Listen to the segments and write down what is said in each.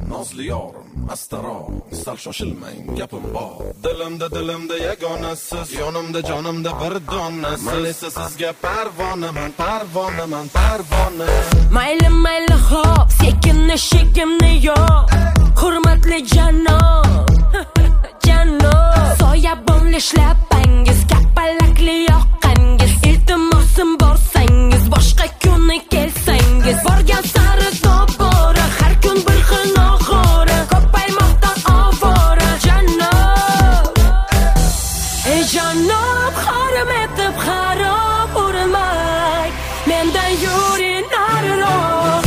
nozli yorim astaroq, sal shoshilmang gapim bor. Dilimda yagonasiz, yonimda jonimda bir donasiz. Men esa sizga parvonaman, parvona. Mayli hop, sekinni shekimni yo'q. Hurmatli janob, soyabonli shlapangiz, kapalakli yoqqangiz. Iltimosim borsangiz, boshqa kuni kelsangiz. Borgan sari tobora, har kun bir xil noxo'ra. Ko'paymoqda ovora janob. Ey janob, harom etib xarob urilmay, mendan yuring nariroq.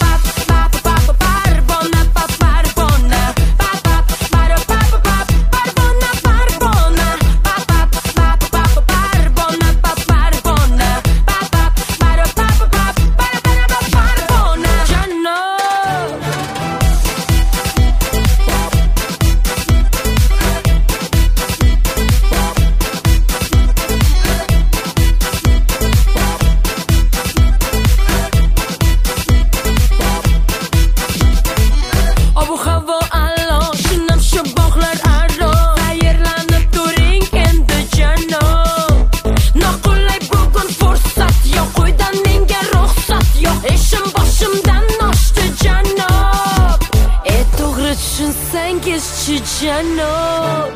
Janob.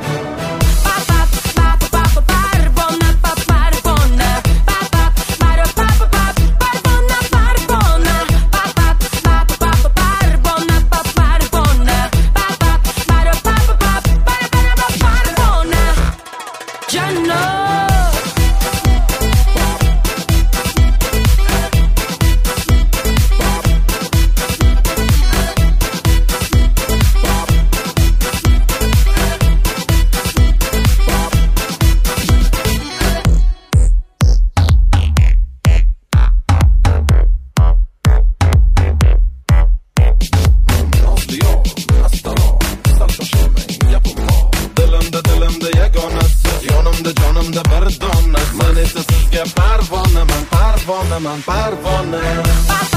Jonimda bir dona, men esa sizga parvonaman, parvona.